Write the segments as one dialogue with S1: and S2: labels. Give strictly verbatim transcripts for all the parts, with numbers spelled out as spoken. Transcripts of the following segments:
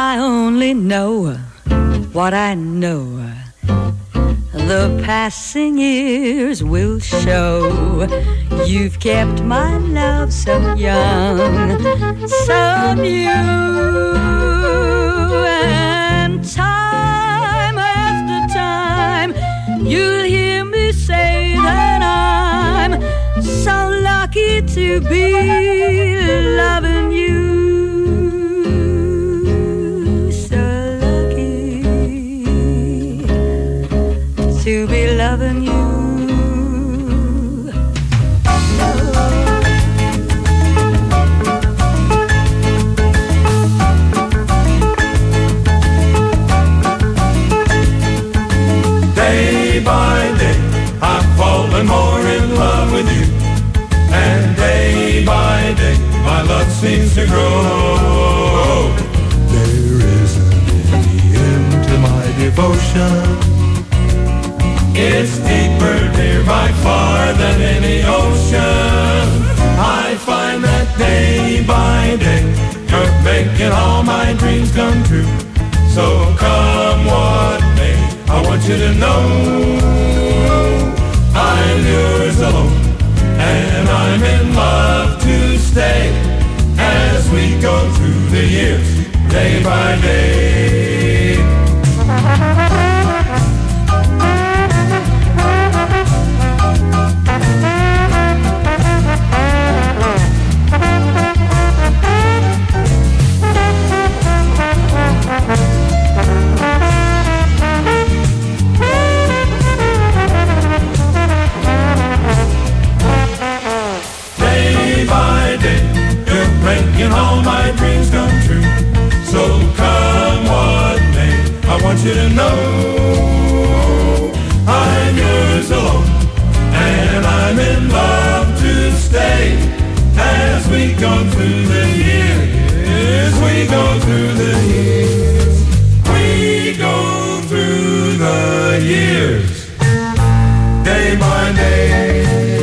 S1: I only know what I know. The passing years will show. You've kept my love so young, so new. And time after time, you'll hear me say that I'm so lucky to be loving you. To be loving you.
S2: Day by day, I've fallen more in love with you. And day by day, my love seems to grow. There isn't any end to my devotion. It's deeper, dear, by far than any ocean. I find that day by day, you're making all my dreams come true. So come what may, I want you to know I'm yours alone, and I'm in love to stay as we go through the years, day by day. Making all my dreams come true. So come what may, I want you to know I'm yours alone, and I'm in love to stay as we go through the years. We go through the years. We go through the years. Day by day.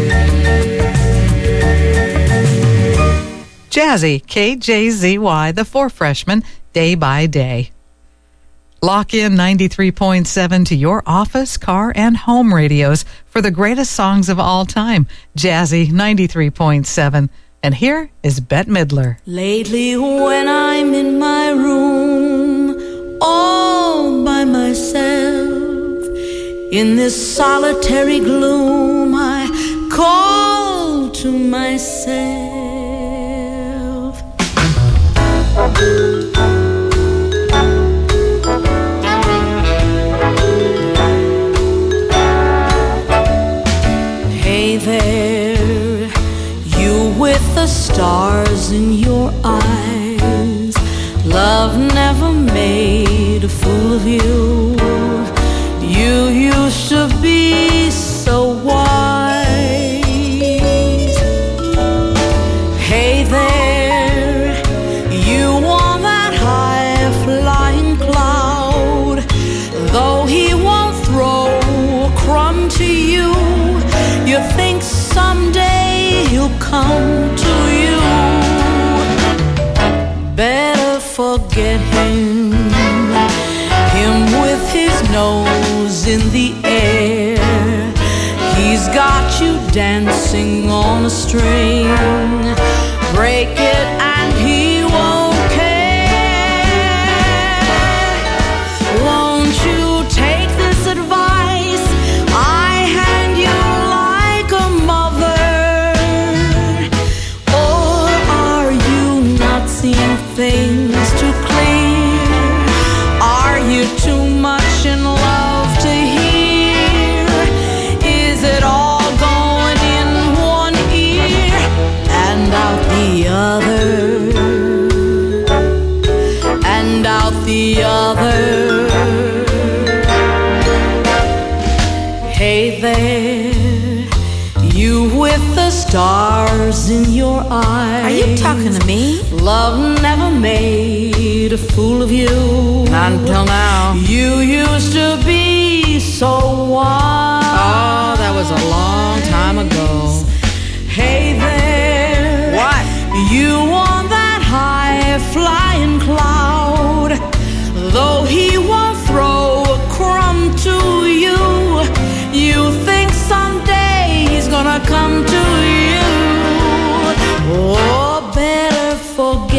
S3: Jazzy, K J Z Y, the Four Freshmen, Day by Day. Lock in ninety-three point seven to your office, car, and home radios for the greatest songs of all time. Jazzy, ninety-three point seven. And here is Bette Midler.
S1: Lately when I'm in my room, all by myself, in this solitary gloom, I call to myself. Hey there, you with the stars in your eyes. Love never made a fool of you. You used to be so wise. Hey there, you on that high flying cloud. Though he won't throw a crumb to you, you think someday he'll come to you. Better forget him, him with his nose in the air. He's got you dancing on a string. Break it and he won't care. Won't you take this advice I hand you like a mother? Or are you not seeing things too clear? Are you too much in love to hear? Is it all going in one ear and out the other? And out the other. Hey there, you with the stars in your eyes.
S4: Are you talking to me?
S1: Love never made a fool of you.
S3: Not until now.
S1: You used to be so wise.
S3: Oh, that was a long time ago.
S1: Hey there.
S3: What?
S1: You on that high flying cloud.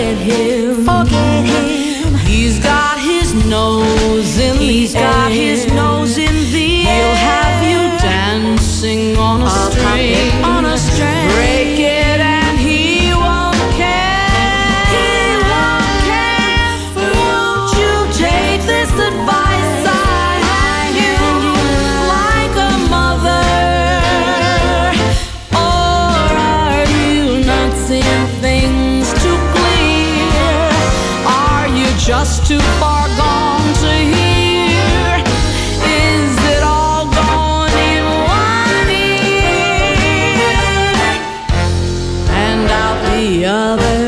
S1: forget him. Forget him. He's got his nose in He's the got air. his nose in the He'll air. He'll have you dancing on a I'll string. On a string. Break it and he won't care. He won't care. Won't you take this advice I hand you like a mother? Or are you not seeing things too clear? Are you just too far gone to hear? Is it all gone in one ear and out the other?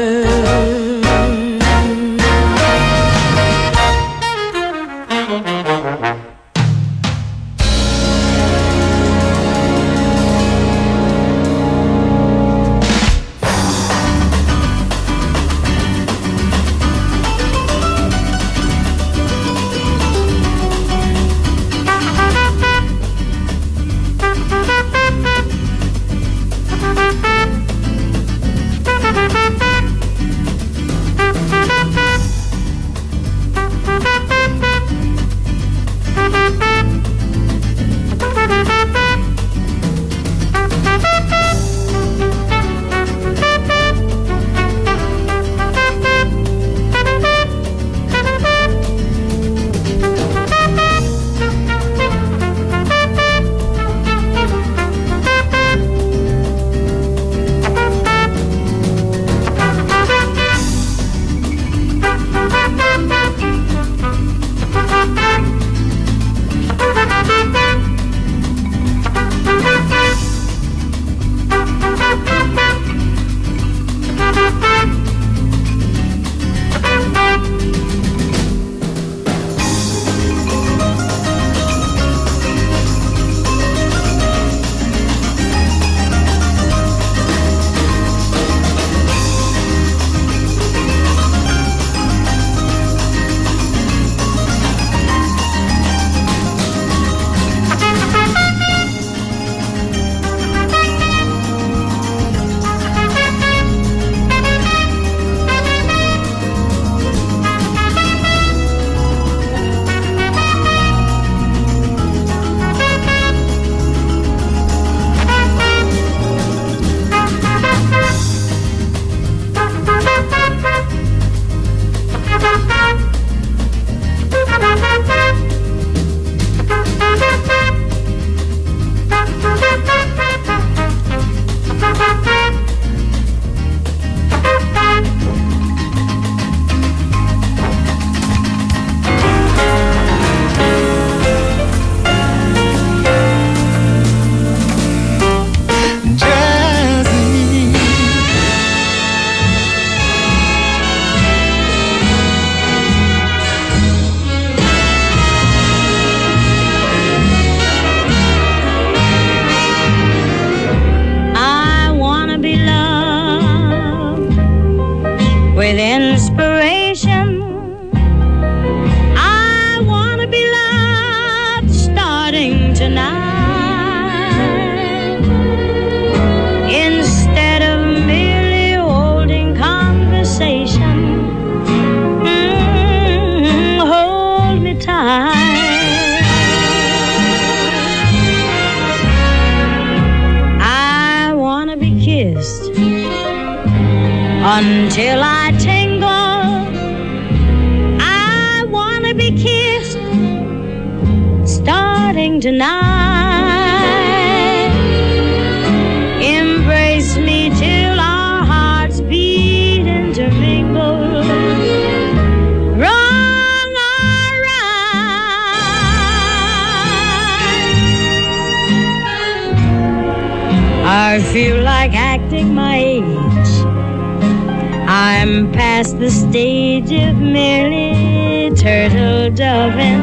S4: Until I tingle, I wanna be kissed, starting tonight. Embrace me till our hearts beat intermingle. Wrong or right, I feel like acting my age. I'm past the stage of merely turtle doving.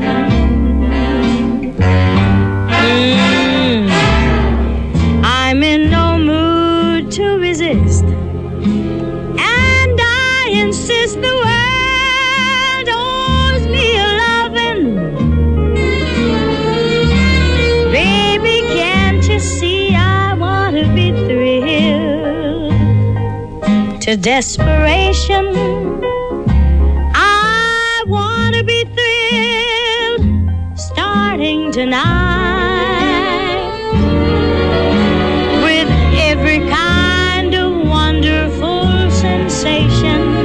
S4: Mm. I'm in no mood to resist, and I insist the world owes me a loving. Baby, can't you see I want to be thrilled to is desperation. I want to be thrilled starting tonight with every kind of wonderful sensation.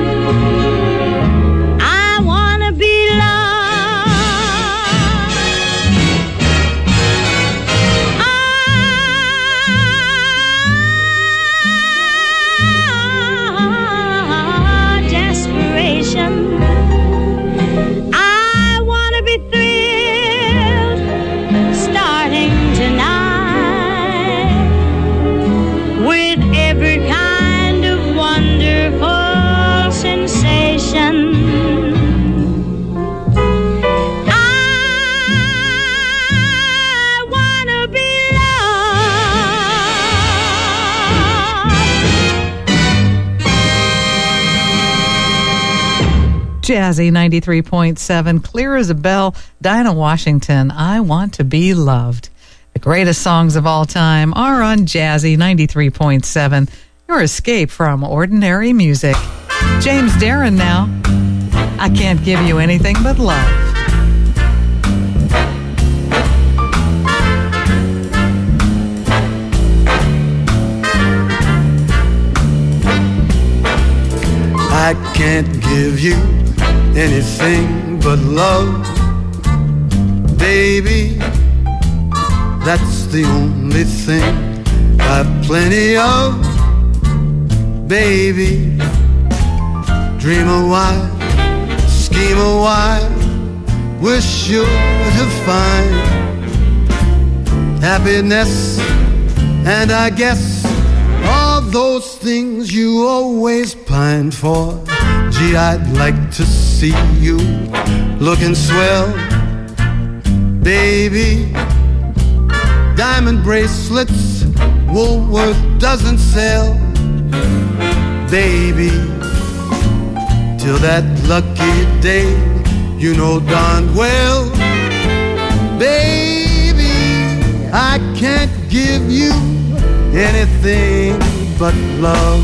S4: I want to be loved. Ah, desperation. I want to be thrilled starting tonight with every kind of wonderful sensation. I want to be loved.
S3: Jazzy ninety-three point seven, clear as a bell, Dinah Washington, I Want to Be Loved. The greatest songs of all time are on Jazzy ninety-three point seven, your escape from ordinary music. James Darren now, I Can't Give You Anything But Love.
S5: I can't give you anything but love, baby. That's the only thing I've plenty of, baby. Dream a while, scheme a while, we're sure to find happiness, and I guess all those things you always pined for. Gee, I'd like to see you looking swell, baby. Diamond bracelets Woolworth doesn't sell, baby. Till that lucky day, you know darn well, baby, I can't give you anything but love.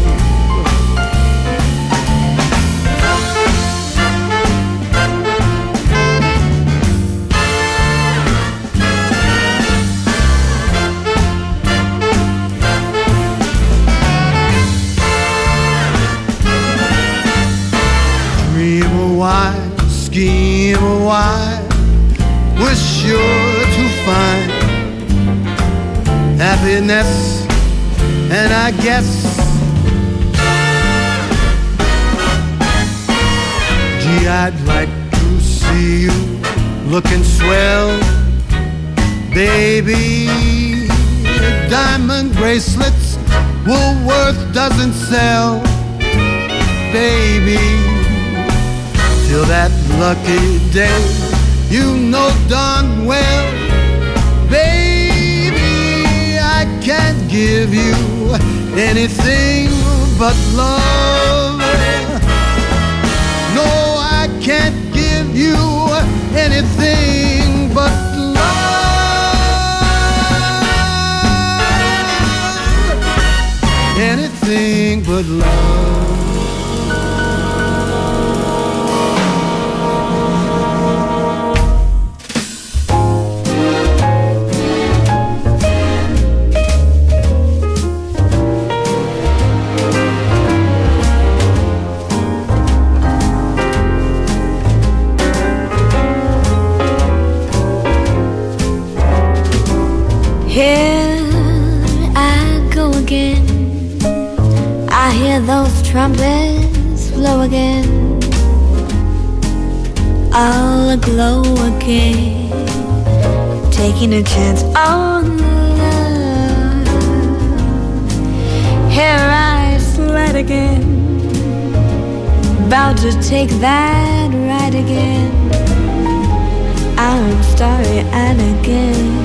S5: Dream a while, scheme a while, we're sure to find happiness, and I guess, gee, I'd like to see you looking swell, baby. Diamond bracelets Woolworth doesn't sell, baby. Till that lucky day, you know darn well, baby, I can't give you anything but love. No, I can't give you anything but love. Anything but love.
S6: Here I go again. I hear those trumpets blow again, all aglow again, taking a chance on love. Here I sled again, about to take that ride again. I'm starry-eyed again,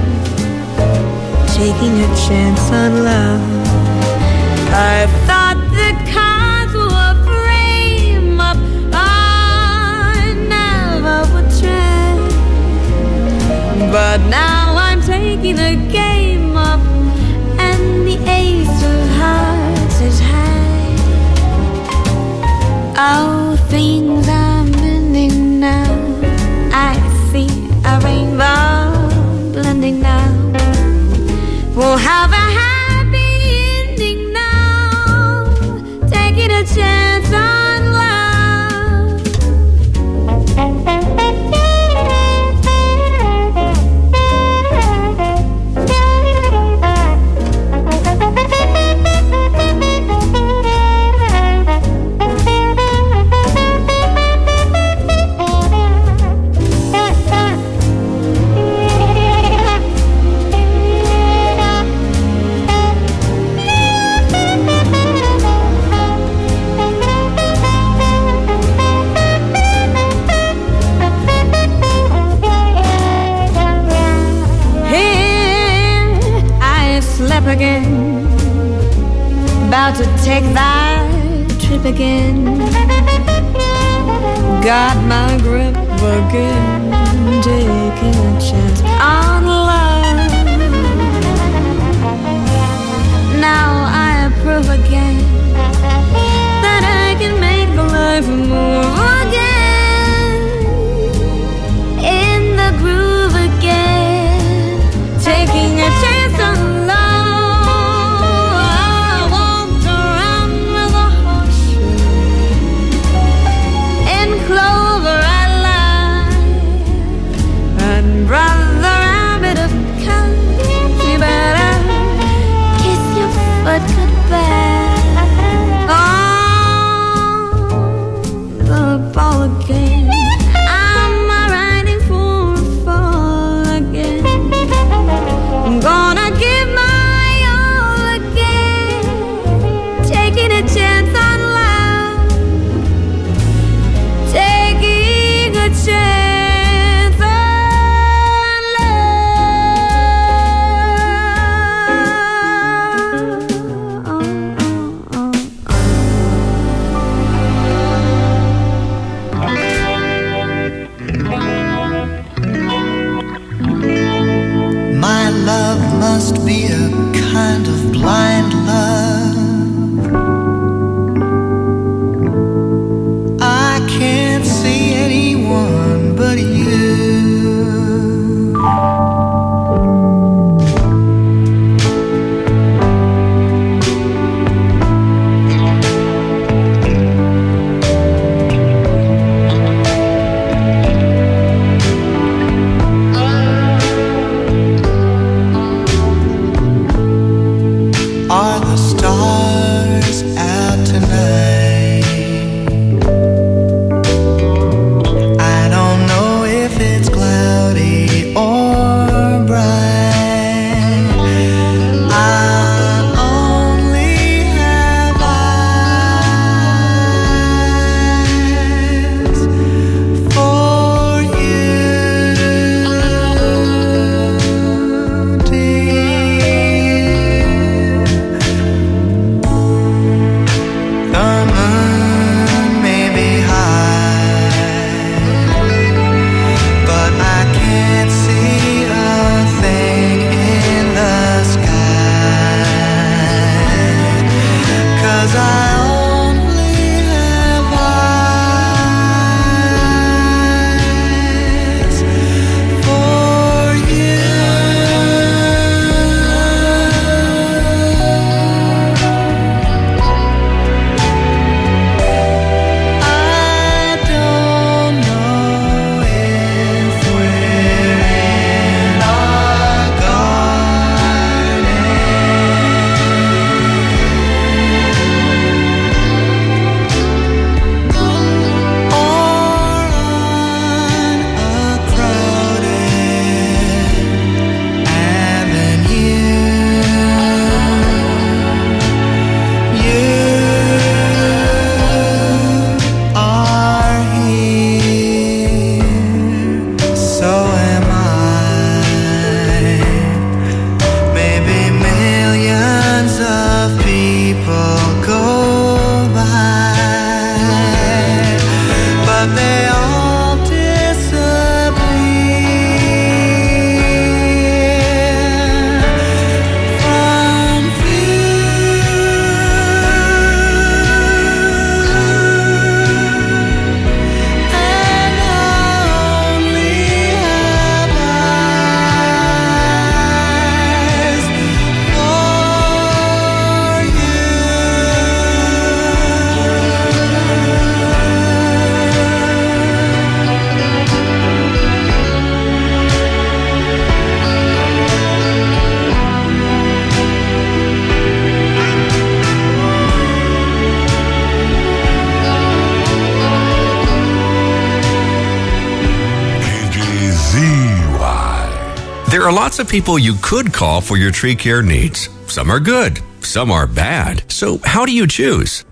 S6: taking a chance on love. I thought the cards were frame up, I never would try, but now I'm taking a game up, and the ace of hearts is high. take that trip again. Got my grip again, taking a chance on love. Now I approve again that I can make life move again, in the groove again, taking a chance on love. I walked around with a horseshoe, in clover I lie, and brother rabbit of come, you better kiss your foot goodbye. On the ball again, I'm riding for a fall again. I'm gonna give my all again, taking a chance on love, taking a chance on
S7: My love must be a kind of blind love. I can't see anyone but you. Are the stars out tonight? I don't know if it's cloudy or bright. I only have eyes for you, dear. The moon may be high, but I can't see a thing in the sky, 'cause I only have eyes for you. I don't know if we're in our garden or on a crowded avenue. You are here, so am I. Maybe millions of people go by, but they all disappear from view. And I only have eyes for
S8: K J Z Y. There are lots of people you could call for your tree care needs. Some are good, some are bad. So how do you choose?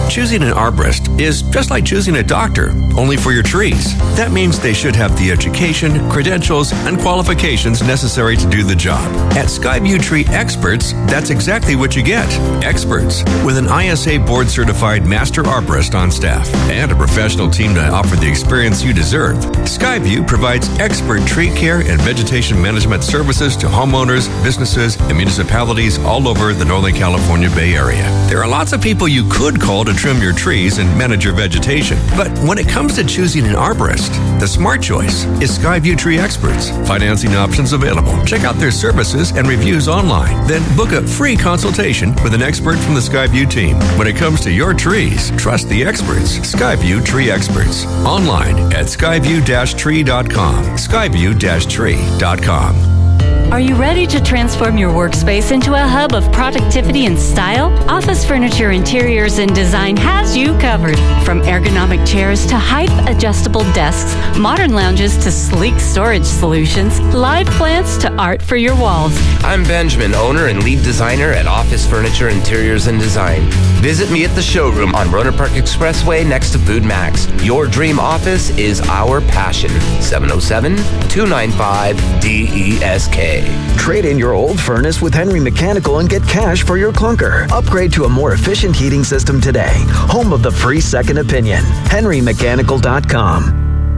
S8: Choosing an arborist is just like choosing a doctor, only for your trees. That means they should have the education, credentials, and qualifications necessary to do the job. At Skyview Tree Experts, that's exactly what you get. Experts with an I S A board-certified master arborist on staff and a professional team to offer the experience you deserve. Skyview provides expert tree care and vegetation management services to homeowners, businesses, and municipalities all over the Northern California Bay Area. There are lots of people you could call to trim your trees and manage your vegetation. But when it comes to choosing an arborist, the smart choice is Skyview Tree Experts. Financing options available. Check out their services and reviews online. Then book a free consultation with an expert from the Skyview team. When it comes to your trees, trust the experts. Skyview Tree Experts. Online at skyview dash tree dot com. skyview dash tree dot com.
S9: Are you ready to transform your workspace into a hub of productivity and style? Office Furniture Interiors and Design has you covered. From ergonomic chairs to height-adjustable desks, modern lounges to sleek storage solutions, live plants to art for your walls.
S10: I'm Benjamin, owner and lead designer at Office Furniture Interiors and Design. Visit me at the showroom on Rohnert Park Expressway next to Food Max. Your dream office is our passion. seven oh seven, two nine five, D E S K.
S11: Trade in your old furnace with Henry Mechanical and get cash for your clunker. Upgrade to a more efficient heating system today. Home of the free second opinion. henry mechanical dot com.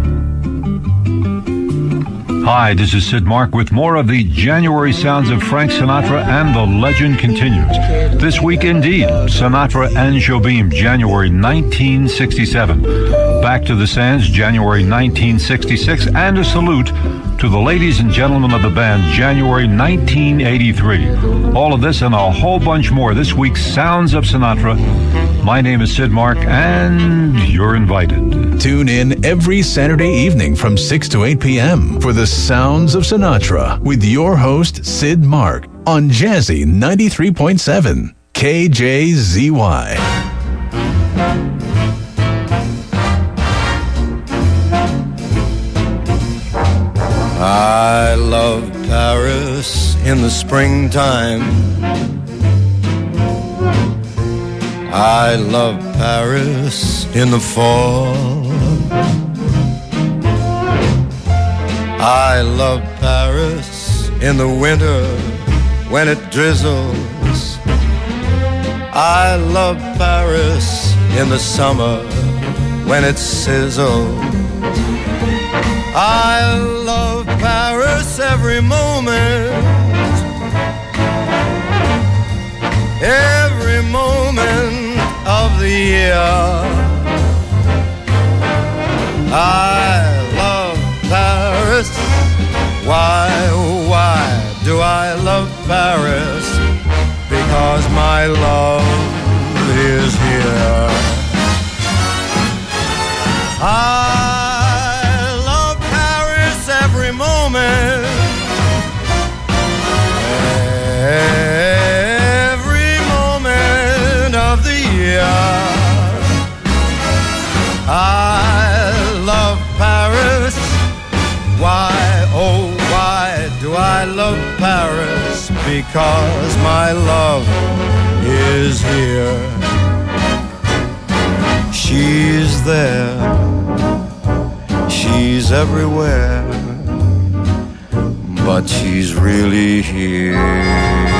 S12: Hi, this is Sid Mark with more of the January sounds of Frank Sinatra, and the legend continues. This week, indeed, Sinatra and Jobim, January nineteen sixty-seven. Back to the Sands, January nineteen sixty-six, and a salute to the ladies and gentlemen of the band, January nineteen eighty-three. All of this and a whole bunch more this week's Sounds of Sinatra. My name is Sid Mark, and you're invited.
S13: Tune in every Saturday evening from six to eight p.m. for the Sounds of Sinatra with your host, Sid Mark, on Jazzy ninety-three point seven K J Z Y.
S5: I love Paris in the springtime. I love Paris in the fall. I love Paris in the winter when it drizzles. I love Paris in the summer when it sizzles. I love Paris every moment, every moment of the year. I love Paris. Why, why do I love Paris? Because my love is here. I love Paris every moment, every moment of the year. I love Paris. Why, oh, why do I love Paris? Because my love is here. She's there, she's everywhere, but she's really here.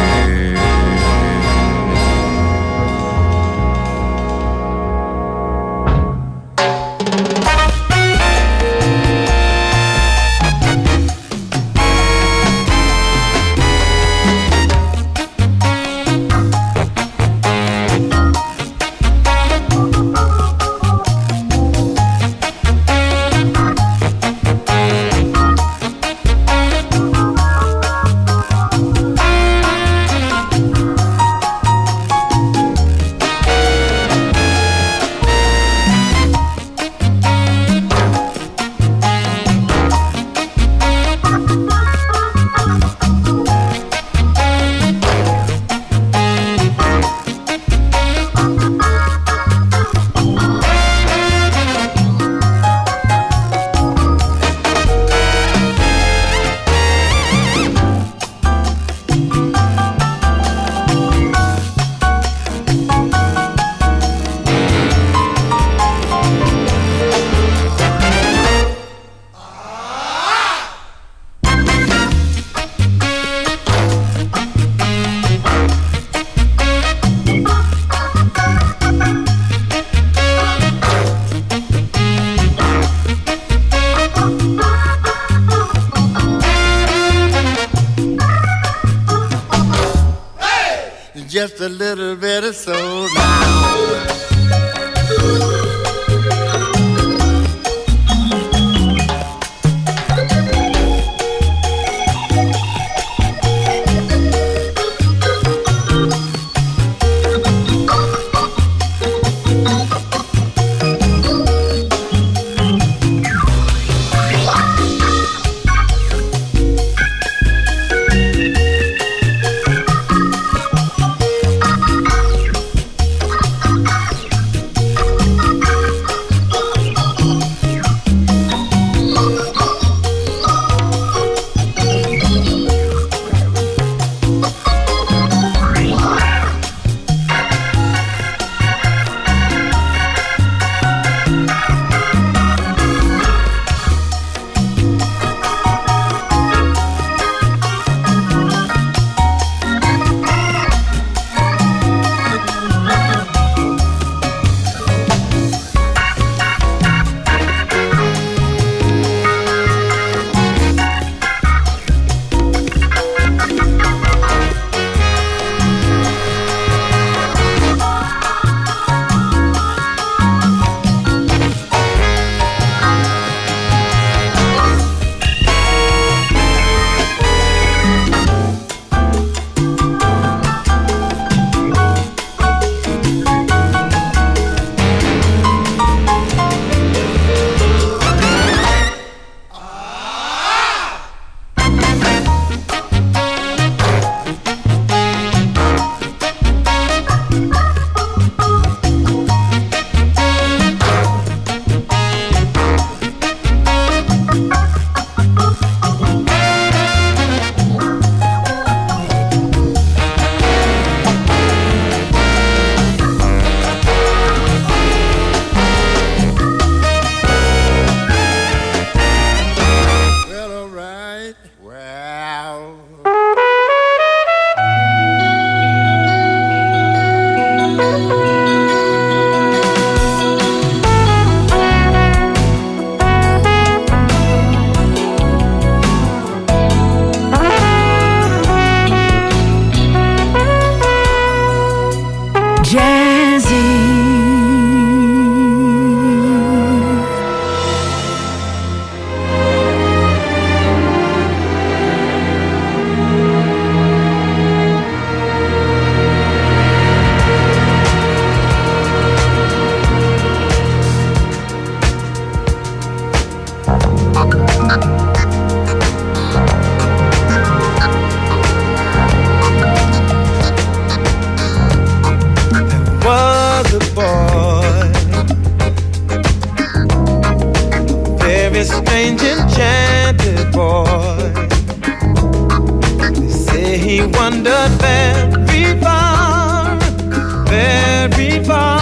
S14: just a little bit of soul now.
S15: strange enchanted boy. They say he wandered very far, very far.